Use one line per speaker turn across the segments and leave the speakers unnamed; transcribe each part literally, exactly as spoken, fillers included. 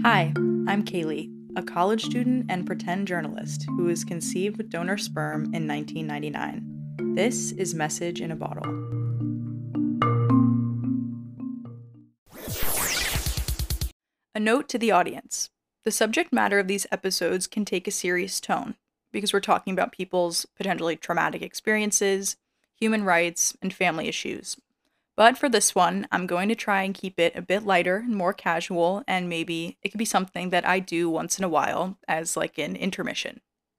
Hi, I'm Kaylee, a college student and pretend journalist who was conceived with donor sperm in nineteen ninety-nine. This is Message in a Bottle. A note to the audience. The subject matter of these episodes can take a serious tone because we're talking about people's potentially traumatic experiences, human rights, and family issues. But for this one, I'm going to try and keep it a bit lighter and more casual, and maybe it could be something that I do once in a while as like an intermission.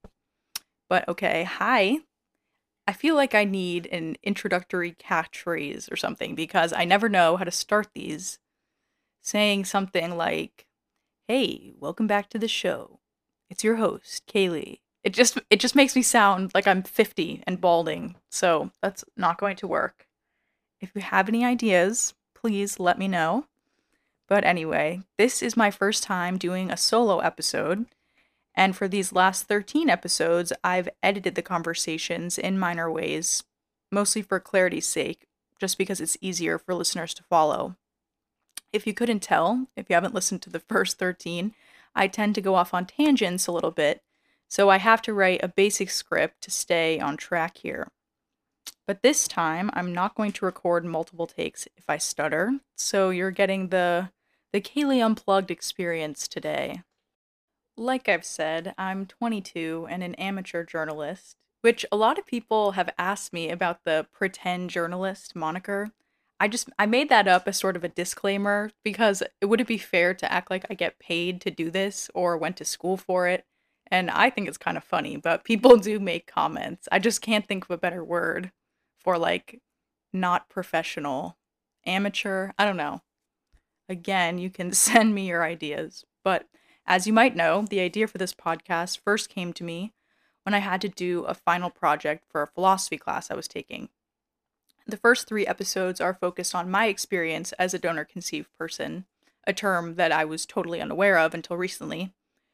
But okay, hi. I feel like I need an introductory catchphrase or something because I never know how to start these. Saying something like, "Hey, welcome back to the show. It's your host, Kaylee." It just it just makes me sound like I'm fifty and balding, so that's not going to work. If you have any ideas, please let me know. But anyway, this is my first time doing a solo episode, and for these last thirteen episodes, I've edited the conversations in minor ways, mostly for clarity's sake, just because it's easier for listeners to follow. If you couldn't tell, if you haven't listened to the first thirteen, I tend to go off on tangents a little bit, so I have to write a basic script to stay on track here. But this time, I'm not going to record multiple takes if I stutter, so you're getting the the Kaylee Unplugged experience today. Like I've said, I'm twenty-two and an amateur journalist, which a lot of people have asked me about the pretend journalist moniker. I just I made that up as sort of a disclaimer because it wouldn't be fair to act like I get paid to do this or went to school for it. And I think it's kind of funny, but people do make comments. I just can't think of a better word for like not professional, amateur, I don't know. Again, you can send me your ideas. But as you might know, the idea for this podcast first came to me when I had to do a final project for a philosophy class I was taking. The first three episodes are focused on my experience as a donor conceived person, a term that I was totally unaware of until recently.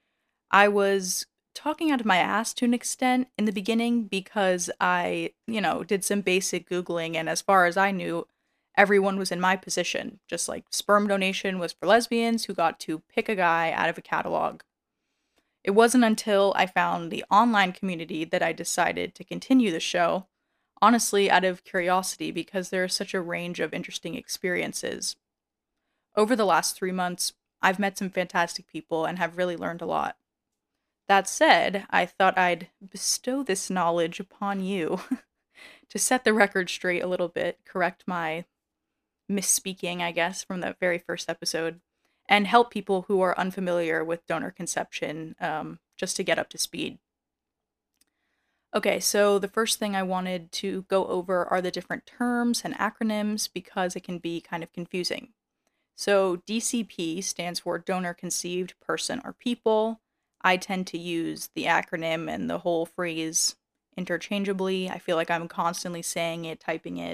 I was talking out of my ass to an extent in the beginning because I, you know, did some basic Googling, and as far as I knew, everyone was in my position. Just like sperm donation was for lesbians who got to pick a guy out of a catalog. It wasn't until I found the online community that I decided to continue the show, honestly out of curiosity because there is such a range of interesting experiences. Over the last three months, I've met some fantastic people and have really learned a lot. That said, I thought I'd bestow this knowledge upon you to set the record straight a little bit, correct my misspeaking, I guess, from the very first episode, and help people who are unfamiliar with donor conception um, just to get up to speed. Okay, so the first thing I wanted to go over are the different terms and acronyms because it can be kind of confusing. So D C P stands for Donor Conceived Person or People. I tend to use the acronym and the whole phrase interchangeably. I feel like I'm constantly saying it, typing it.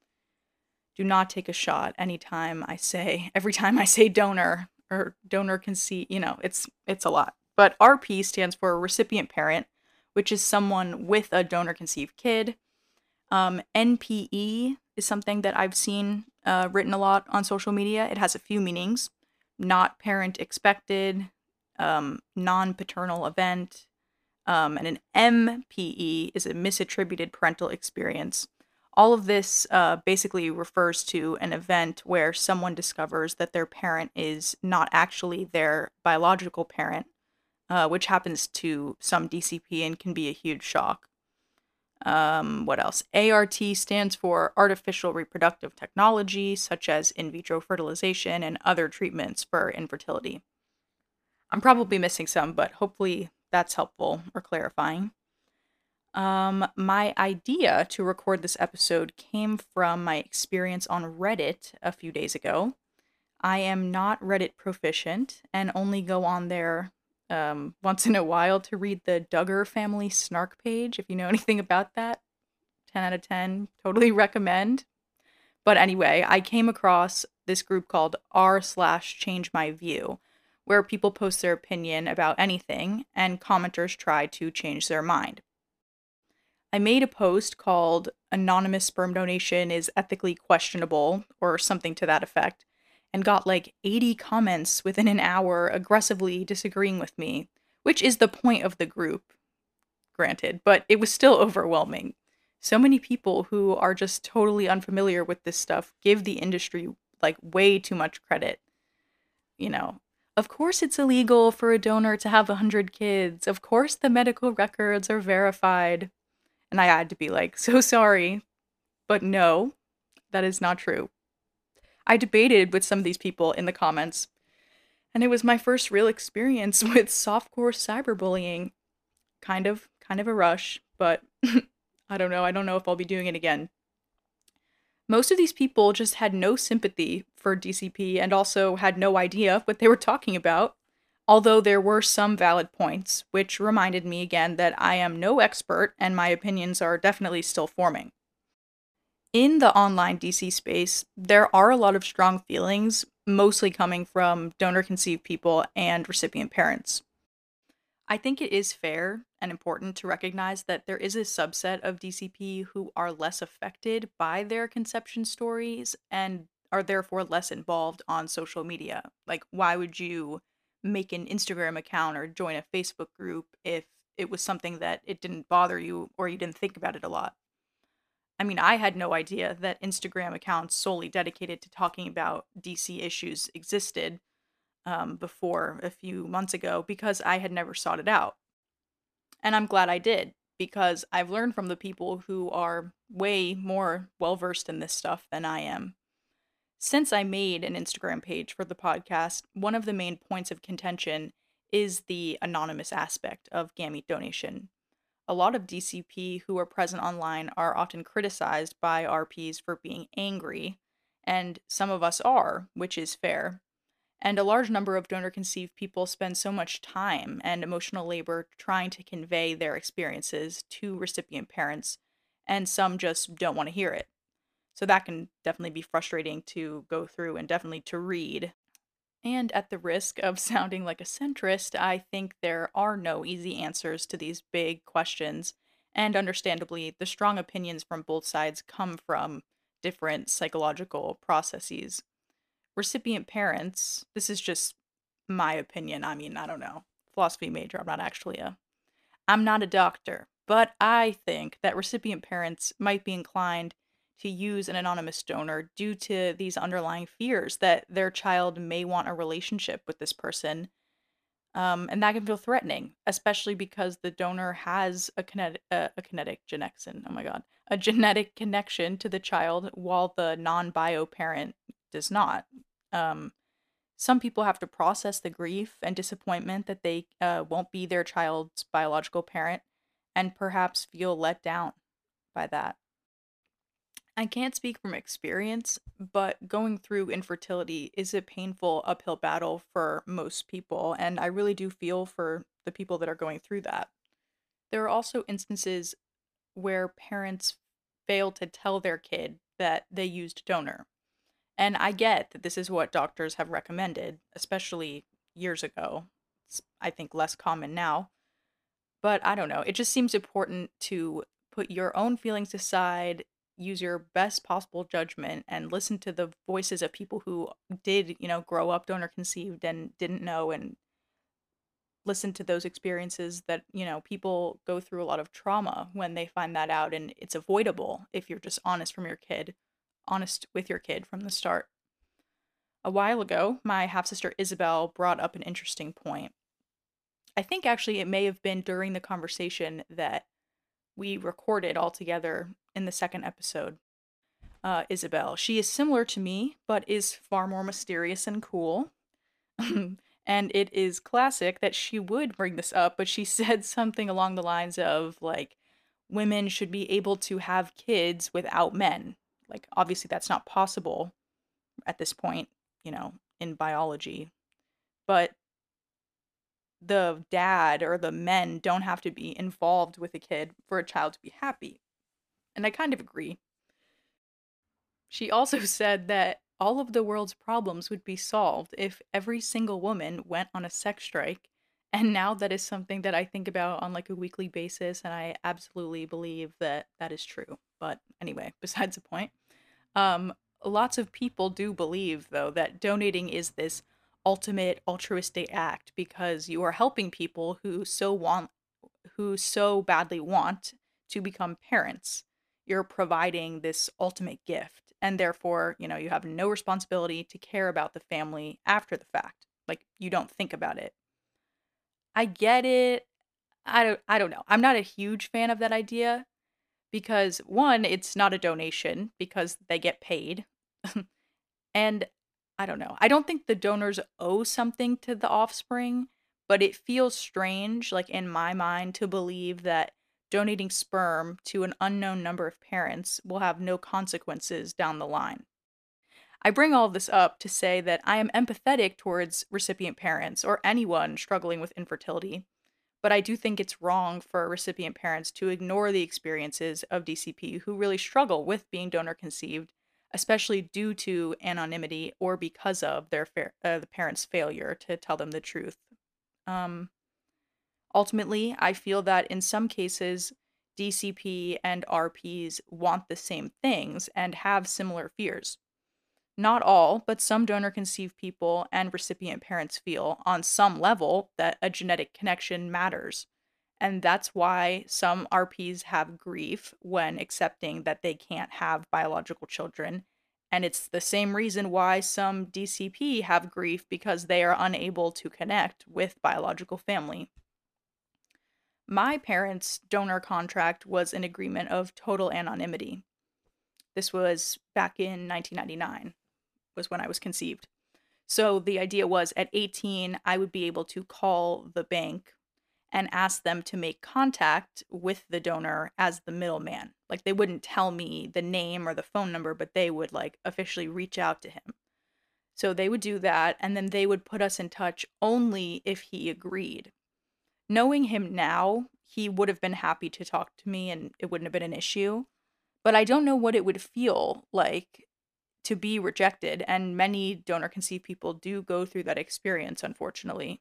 Do not take a shot anytime I say, every time I say donor or donor conceive, you know, it's it's a lot. But R P stands for recipient parent, which is someone with a donor conceived kid. Um, N P E is something that I've seen uh, written a lot on social media. It has a few meanings: not parent expected, um, non-paternal event, um, and an M P E is a misattributed parental experience. All of this uh, basically refers to an event where someone discovers that their parent is not actually their biological parent, uh, which happens to some D C P and can be a huge shock. Um, what else? A R T stands for artificial reproductive technology, such as in vitro fertilization and other treatments for infertility. I'm probably missing some, but hopefully that's helpful or clarifying. Um, my idea to record this episode came from my experience on Reddit a few days ago. I am not Reddit proficient and only go on there um, once in a while to read the Duggar family snark page. If you know anything about that, ten out of ten, totally recommend. But anyway, I came across this group called r slash change my view, where people post their opinion about anything and commenters try to change their mind. I made a post called Anonymous Sperm Donation is Ethically Questionable, or something to that effect, and got like eighty comments within an hour aggressively disagreeing with me, which is the point of the group, granted, but it was still overwhelming. So many people who are just totally unfamiliar with this stuff give the industry like way too much credit. You know, of course it's illegal for a donor to have a hundred kids. Of course the medical records are verified. And I had to be like, so sorry, but no, that is not true. I debated with some of these people in the comments, and it was my first real experience with softcore cyberbullying. Kind of, kind of a rush, but I don't know. I don't know if I'll be doing it again. Most of these people just had no sympathy for D C P and also had no idea what they were talking about, although there were some valid points, which reminded me again that I am no expert and my opinions are definitely still forming. In the online D C space, there are a lot of strong feelings, mostly coming from donor-conceived people and recipient parents. I think it is fair and important to recognize that there is a subset of D C P who are less affected by their conception stories and are therefore less involved on social media. Like, why would you make an Instagram account or join a Facebook group if it was something that it didn't bother you or you didn't think about it a lot? I mean, I had no idea that Instagram accounts solely dedicated to talking about D C issues existed um, before a few months ago because I had never sought it out. And I'm glad I did because I've learned from the people who are way more well versed in this stuff than I am. Since I made an Instagram page for the podcast, one of the main points of contention is the anonymous aspect of gamete donation. A lot of D C P who are present online are often criticized by R Ps for being angry, and some of us are, which is fair. And a large number of donor conceived people spend so much time and emotional labor trying to convey their experiences to recipient parents, and some just don't want to hear it. So that can definitely be frustrating to go through and definitely to read. And at the risk of sounding like a centrist, I think there are no easy answers to these big questions. And understandably, the strong opinions from both sides come from different psychological processes. Recipient parents, this is just my opinion. I mean, I don't know. Philosophy major, I'm not actually a I'm not a doctor, but I think that recipient parents might be inclined to use an anonymous donor due to these underlying fears that their child may want a relationship with this person. Um, and that can feel threatening, especially because the donor has a kinetic, uh, a kinetic genexin. Oh my God, a genetic connection to the child, while the non-bio parent does not. Um, some people have to process the grief and disappointment that they uh, won't be their child's biological parent and perhaps feel let down by that. I can't speak from experience, but going through infertility is a painful uphill battle for most people, and I really do feel for the people that are going through that. There are also instances where parents fail to tell their kid that they used donor. And I get that this is what doctors have recommended, especially years ago. It's, I think, less common now. But I don't know. It just seems important to put your own feelings aside, use your best possible judgment, and listen to the voices of people who did, you know, grow up donor conceived and didn't know, and listen to those experiences that, you know, people go through a lot of trauma when they find that out, and it's avoidable if you're just honest from your kid, honest with your kid from the start. A while ago, my half sister Isabel brought up an interesting point. I think actually it may have been during the conversation that we recorded all together in the second episode. Uh, Isabel. She is similar to me, but is far more mysterious and cool. And it is classic that she would bring this up, but she said something along the lines of, like, women should be able to have kids without men. Like, obviously, that's not possible at this point, you know, in biology. But the dad or the men don't have to be involved with a kid for a child to be happy. And I kind of agree. She also said that all of the world's problems would be solved if every single woman went on a sex strike. And now that is something that I think about on like a weekly basis, and I absolutely believe that that is true. But anyway, besides the point. Um, lots of people do believe, though, that donating is this ultimate altruistic act because you are helping people who so want who so badly want to become parents. You're providing this ultimate gift, and therefore, you know, you have no responsibility to care about the family after the fact. Like you don't think about it. I get it. I don't I don't know. I'm not a huge fan of that idea because one, it's not a donation because they get paid. And I don't know. I don't think the donors owe something to the offspring, but it feels strange, like in my mind, to believe that donating sperm to an unknown number of parents will have no consequences down the line. I bring all of this up to say that I am empathetic towards recipient parents or anyone struggling with infertility, but I do think it's wrong for recipient parents to ignore the experiences of D C P who really struggle with being donor conceived, especially due to anonymity or because of their fa- uh, the parents' failure to tell them the truth. Um, Ultimately, I feel that in some cases, D C P and R Ps want the same things and have similar fears. Not all, but some donor conceived people and recipient parents feel, on some level, that a genetic connection matters. And that's why some R Ps have grief when accepting that they can't have biological children. And it's the same reason why some D C P have grief because they are unable to connect with biological family. My parents' donor contract was an agreement of total anonymity. This was back in nineteen ninety-nine, was when I was conceived. So the idea was at eighteen, I would be able to call the bank and ask them to make contact with the donor as the middleman. Like they wouldn't tell me the name or the phone number, but they would like officially reach out to him. So they would do that, and then they would put us in touch only if he agreed. Knowing him now, he would have been happy to talk to me and it wouldn't have been an issue. But I don't know what it would feel like to be rejected, and many donor conceived people do go through that experience, unfortunately,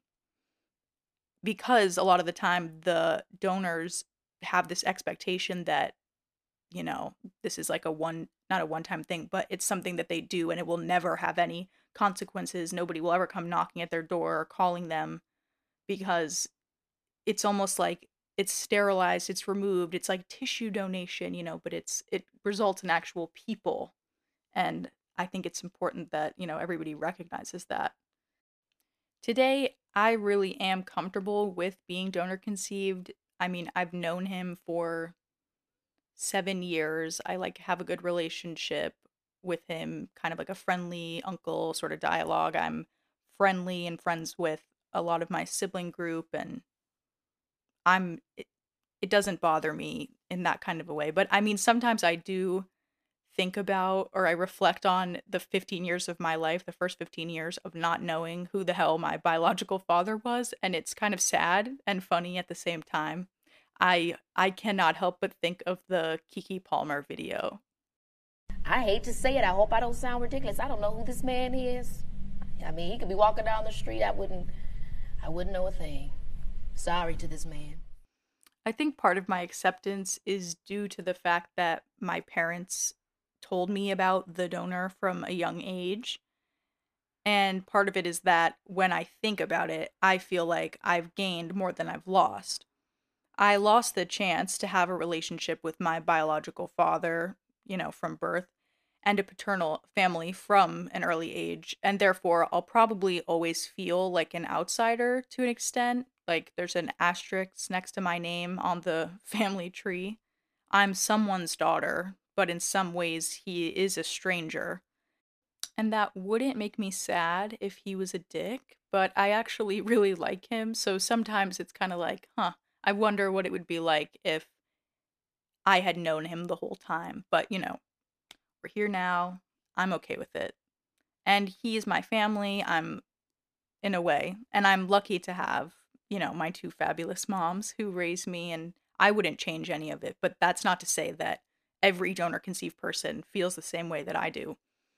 because a lot of the time the donors have this expectation that, you know, this is like a one, not a one time thing, but it's something that they do and it will never have any consequences. Nobody will ever come knocking at their door or calling them because it's almost like it's sterilized, it's removed, it's like tissue donation, you know, but it's it results in actual people. And I think it's important that, you know, everybody recognizes that. Today, I really am comfortable with being donor conceived. I mean, I've known him for seven years. I like have a good relationship with him, kind of like a friendly uncle sort of dialogue. I'm friendly and friends with a lot of my sibling group, and I'm it, it doesn't bother me in that kind of a way. But I mean, sometimes I do think about or I reflect on the fifteen years of my life, the first fifteen years of not knowing who the hell my biological father was, and it's kind of sad and funny at the same time. I I cannot help but think of the Kiki Palmer video.
I hate to say it. I hope I don't sound ridiculous. I don't know who this man is. I mean, he could be walking down the street. I wouldn't, I wouldn't know a thing. Sorry to this man.
I think part of my acceptance is due to the fact that my parents told me about the donor from a young age. And part of it is that when I think about it, I feel like I've gained more than I've lost. I lost the chance to have a relationship with my biological father, you know, from birth, and a paternal family from an early age, and therefore I'll probably always feel like an outsider to an extent. Like there's an asterisk next to my name on the family tree. I'm someone's daughter, but in some ways he is a stranger. And that wouldn't make me sad if he was a dick, but I actually really like him, so sometimes it's kind of like, huh, I wonder what it would be like if I had known him the whole time. But, you know, we're here now. I'm okay with it. And he is my family. I'm in a way, and I'm lucky to have, you know, my two fabulous moms who raised me, and I wouldn't change any of it. But that's not to say that every donor conceived person feels the same way that I do.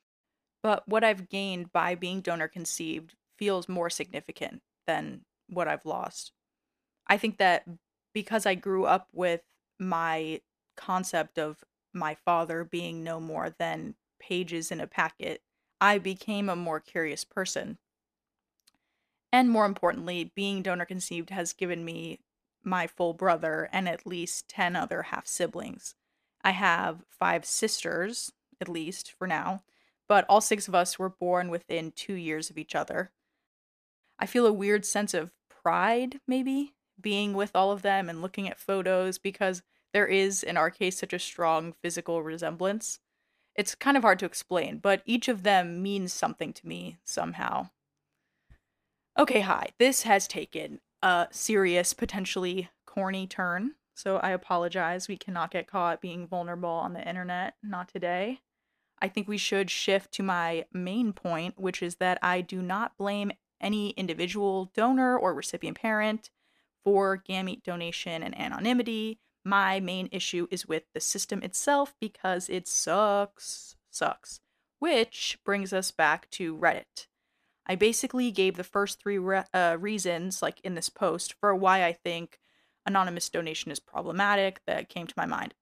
But what I've gained by being donor conceived feels more significant than what I've lost. I think that because I grew up with my concept of my father being no more than pages in a packet, I became a more curious person. And more importantly, being donor conceived has given me my full brother and at least ten other half siblings. I have five sisters, at least for now, but all six of us were born within two years of each other. I feel a weird sense of pride, maybe, being with all of them and looking at photos because there is, in our case, such a strong physical resemblance. It's kind of hard to explain, but each of them means something to me somehow. Okay, hi. This has taken a serious, potentially corny turn, so I apologize. We cannot get caught being vulnerable on the internet. Not today. I think we should shift to my main point, which is that I do not blame any individual donor or recipient parent for gamete donation and anonymity. My main issue is with the system itself because it sucks. Sucks. Which brings us back to Reddit. I basically gave the first three re- uh, reasons, like in this post, for why I think anonymous donation is problematic that came to my mind.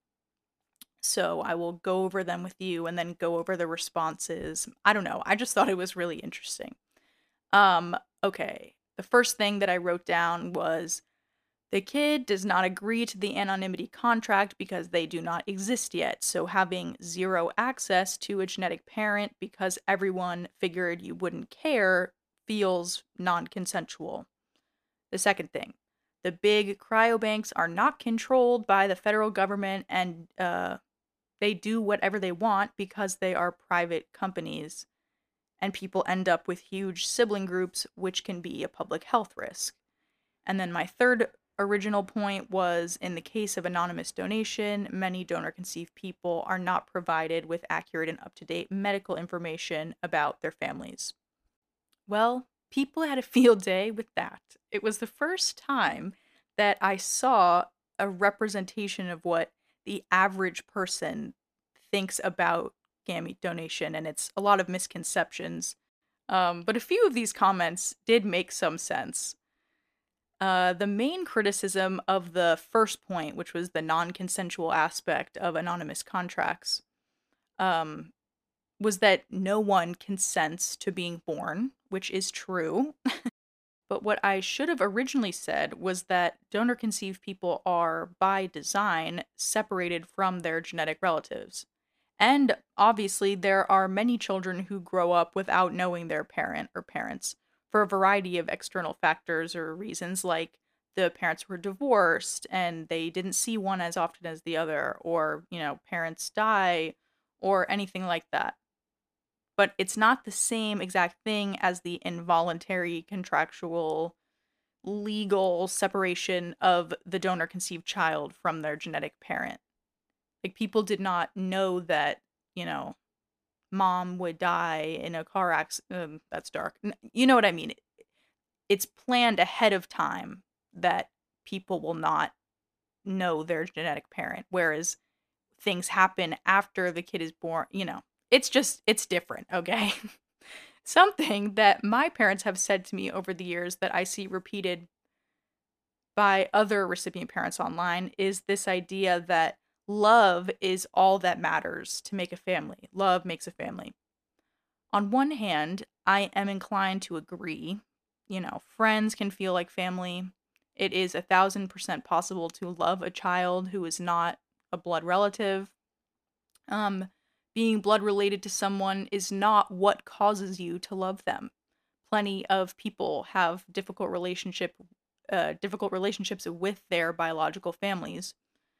So I will go over them with you and then go over the responses. I don't know. I just thought it was really interesting. Um, okay. The first thing that I wrote down was the kid does not agree to the anonymity contract because they do not exist yet. So having zero access to a genetic parent because everyone figured you wouldn't care feels non-consensual. The second thing, the big cryobanks are not controlled by the federal government and uh, they do whatever they want because they are private companies. And people end up with huge sibling groups, which can be a public health risk. And then my third original point was in the case of anonymous donation, many donor-conceived people are not provided with accurate and up-to-date medical information about their families. Well, people had a field day with that. It was the first time that I saw a representation of what the average person thinks about gamete donation, and it's a lot of misconceptions. Um, but a few of these comments did make some sense. Uh, the main criticism of the first point, which was the non-consensual aspect of anonymous contracts, um, was that no one consents to being born, which is true. But what I should have originally said was that donor-conceived people are, by design, separated from their genetic relatives. And obviously, there are many children who grow up without knowing their parent or parents for a variety of external factors or reasons, like the parents were divorced and they didn't see one as often as the other, or, you know, parents die, or anything like that. But it's not the same exact thing as the involuntary, contractual, legal separation of the donor conceived child from their genetic parent. Like, people did not know that, you know, mom would die in a car accident. Um, that's dark. You know what I mean? It's planned ahead of time that people will not know their genetic parent, whereas things happen after the kid is born. You know, it's just, it's different, okay? Something that my parents have said to me over the years that I see repeated by other recipient parents online is this idea that love is all that matters to make a family. Love makes a family. On one hand, I am inclined to agree. You know, friends can feel like family. It is a thousand percent possible to love a child who is not a blood relative. Um, being blood related to someone is not what causes you to love them. Plenty of people have difficult relationship, uh, difficult relationships with their biological families.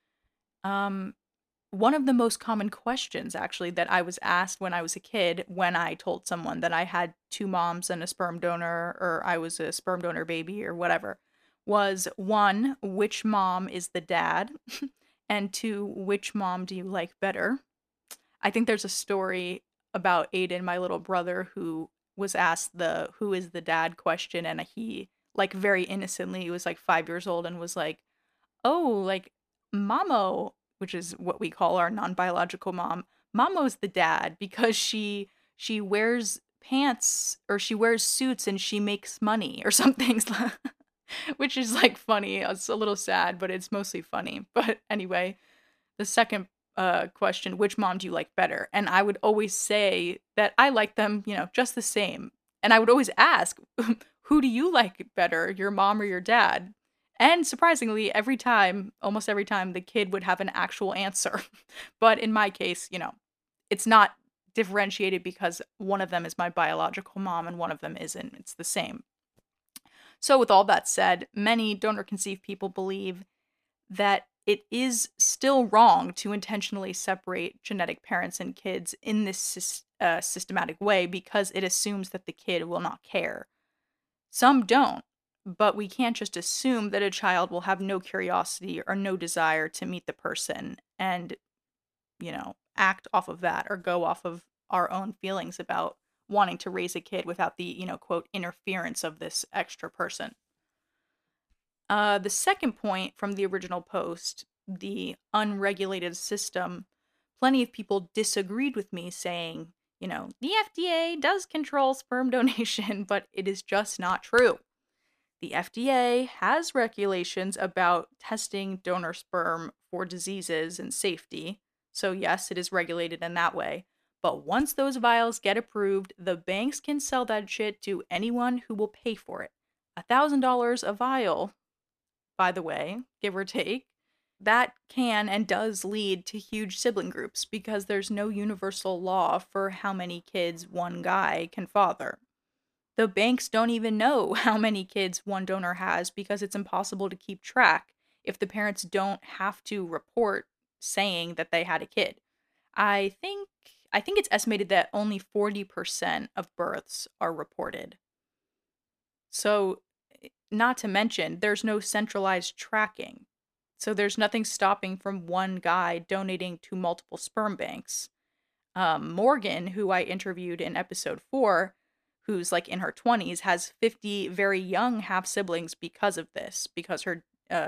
Um, one of the most common questions, actually, that I was asked when I was a kid, when I told someone that I had two moms and a sperm donor, or I was a sperm donor baby, or whatever, was one, which mom is the dad? And two, which mom do you like better? I think there's a story about Aiden, my little brother, who was asked the who is the dad question, and he, like, very innocently, he was like five years old and was like, oh, like, Mamo, which is what we call our non-biological mom. Mamo's the dad because she she wears pants or she wears suits and she makes money or something, which is like funny. It's a little sad, but it's mostly funny. But anyway, the second uh, question, which mom do you like better? And I would always say that I like them, you know, just the same. And I would always ask, who do you like better, your mom or your dad? And surprisingly, every time, almost every time, the kid would have an actual answer. But in my case, you know, it's not differentiated because one of them is my biological mom and one of them isn't. It's the same. So, with all that said, many donor conceived people believe that it is still wrong to intentionally separate genetic parents and kids in this sys- uh, systematic way because it assumes that the kid will not care. Some don't, but we can't just assume that a child will have no curiosity or no desire to meet the person and, you know, act off of that or go off of our own feelings about wanting to raise a kid without the, you know, quote, interference of this extra person. Uh, the second point from the original post, the unregulated system, plenty of people disagreed with me saying, you know, the F D A does control sperm donation, but it is just not true. The F D A has regulations about testing donor sperm for diseases and safety. So, yes, it is regulated in that way. But once those vials get approved, the banks can sell that shit to anyone who will pay for it. A thousand dollars a vial, by the way, give or take, that can and does lead to huge sibling groups because there's no universal law for how many kids one guy can father. The banks don't even know how many kids one donor has because it's impossible to keep track if the parents don't have to report saying that they had a kid. I think I think it's estimated that only forty percent of births are reported. So, eh, not to mention, there's no centralized tracking. So there's nothing stopping from one guy donating to multiple sperm banks. Um, Morgan, who I interviewed in episode four, who's like in her twenties, has fifty very young half siblings because of this, because her uh,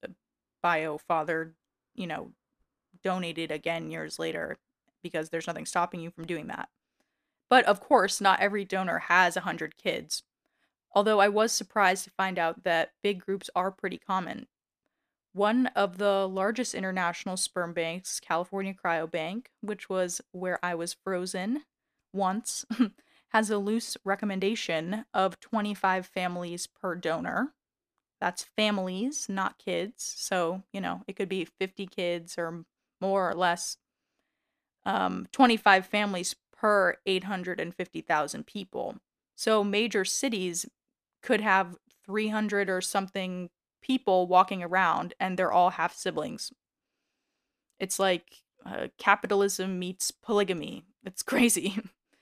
bio father, you know, donated again years later because there's nothing stopping you from doing that. But of course, not every donor has one hundred kids. Although I was surprised to find out that big groups are pretty common. One of the largest international sperm banks, California Cryobank, which was where I was frozen once, has a loose recommendation of twenty-five families per donor. That's families, not kids. So, you know, it could be fifty kids or more or less. Um, twenty-five families per eight hundred fifty thousand people. So, major cities could have three hundred or something people walking around and they're all half siblings. It's like uh, capitalism meets polygamy. It's crazy.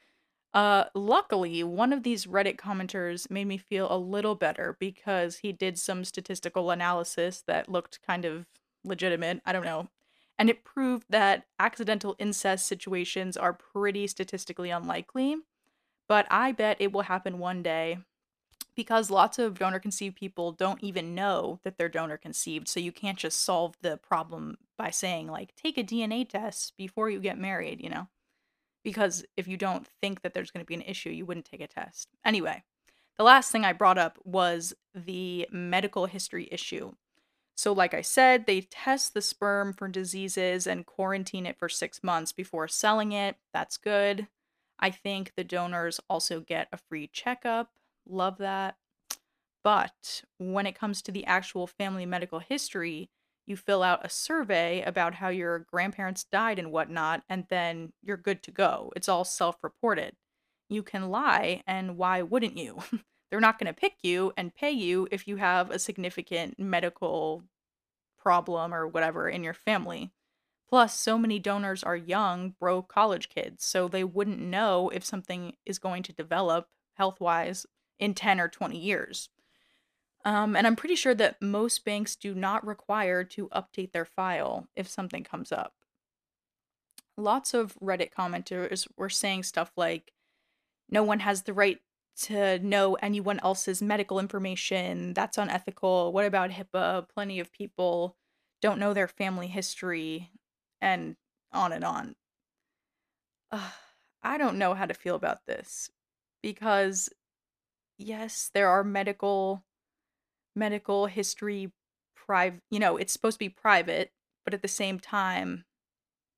Uh, luckily, one of these Reddit commenters made me feel a little better because he did some statistical analysis that looked kind of legitimate. I don't know. And it proved that accidental incest situations are pretty statistically unlikely, but I bet it will happen one day because lots of donor conceived people don't even know that they're donor conceived. So you can't just solve the problem by saying, like, take a D N A test before you get married, you know? Because if you don't think that there's going to be an issue, you wouldn't take a test. Anyway, the last thing I brought up was the medical history issue. So, like I said, they test the sperm for diseases and quarantine it for six months before selling it. That's good. I think the donors also get a free checkup. Love that. But when it comes to the actual family medical history, you fill out a survey about how your grandparents died and whatnot, and then you're good to go. It's all self reported. You can lie, and why wouldn't you? They're not going to pick you and pay you if you have a significant medical problem or whatever in your family. Plus, so many donors are young, broke college kids, so they wouldn't know if something is going to develop health wise in ten or twenty years. Um, and I'm pretty sure that most banks do not require to update their file if something comes up. Lots of Reddit commenters were saying stuff like, no one has the right to know anyone else's medical information. That's unethical. What about HIPAA? Plenty of people don't know their family history, and on and on. Ugh, I don't know how to feel about this because, yes, there are medical medical history private, you know, it's supposed to be private, but at the same time,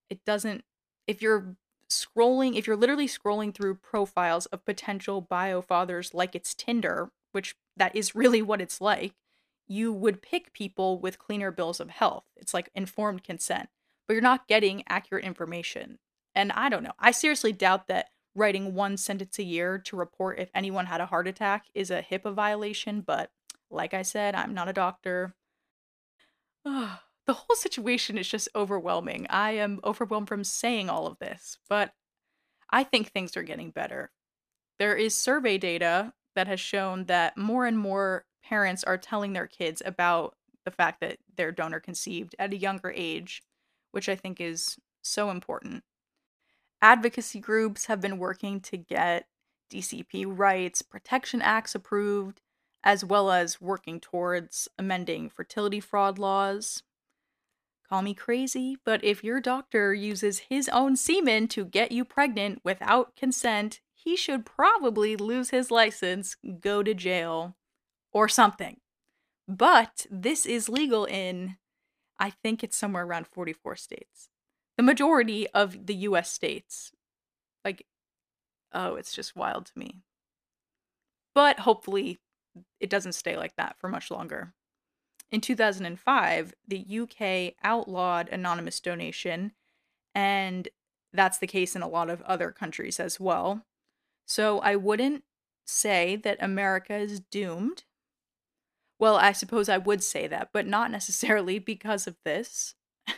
it doesn't, if you're scrolling, if you're literally scrolling through profiles of potential biofathers like it's Tinder, which that is really what it's like, you would pick people with cleaner bills of health. It's like informed consent, but you're not getting accurate information. And I don't know. I seriously doubt that writing one sentence a year to report if anyone had a heart attack is a HIPAA violation, but like I said, I'm not a doctor. Ugh, the whole situation is just overwhelming. I am overwhelmed from saying all of this, but I think things are getting better. There is survey data that has shown that more and more parents are telling their kids about the fact that they're donor conceived at a younger age, which I think is so important. Advocacy groups have been working to get D C P rights, protection acts approved, as well as working towards amending fertility fraud laws. Call me crazy, but if your doctor uses his own semen to get you pregnant without consent, he should probably lose his license, go to jail, or something. But this is legal in, I think it's somewhere around forty-four states. The majority of the U S states. Like, oh, it's just wild to me. But hopefully it doesn't stay like that for much longer. In two thousand five, the U K outlawed anonymous donation, and that's the case in a lot of other countries as well. So I wouldn't say that America is doomed. Well, I suppose I would say that, but not necessarily because of this.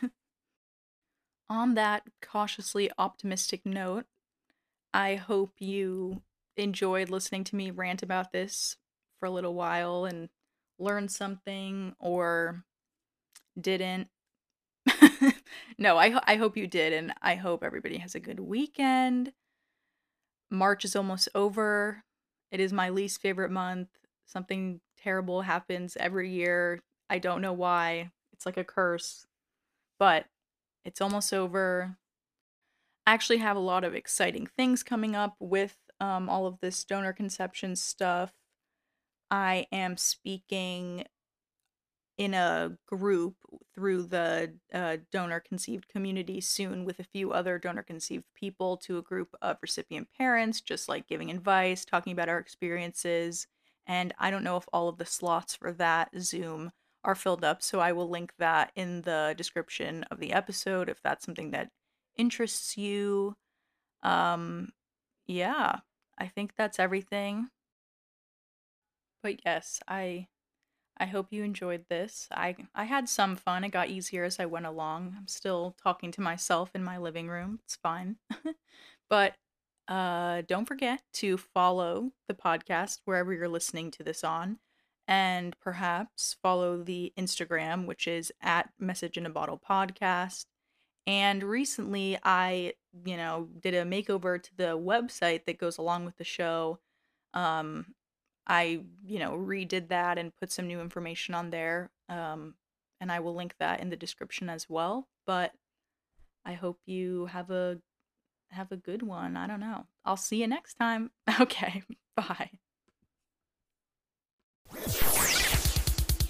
On that cautiously optimistic note, I hope you enjoyed listening to me rant about this for a little while and learned something or didn't. No, I, ho- I hope you did, and I hope everybody has a good weekend. March is almost over. It is my least favorite month. Something terrible happens every year. I don't know why. It's like a curse. But it's almost over. I actually have a lot of exciting things coming up with um, all of this donor conception stuff. I am speaking in a group through the uh, donor conceived community soon with a few other donor conceived people to a group of recipient parents, just like giving advice, talking about our experiences. And I don't know if all of the slots for that Zoom are filled up, so I will link that in the description of the episode if that's something that interests you. Um, yeah, I think that's everything. But yes, I I hope you enjoyed this. I I had some fun. It got easier as I went along. I'm still talking to myself in my living room. It's fine. But uh don't forget to follow the podcast wherever you're listening to this on, and perhaps follow the Instagram, which is at Message in a Bottle Podcast. And recently I, you know, did a makeover to the website that goes along with the show. Um I, you know, redid that and put some new information on there. Um, and I will link that in the description as well. But I hope you have a have a good one. I don't know. I'll see you next time. Okay. Bye.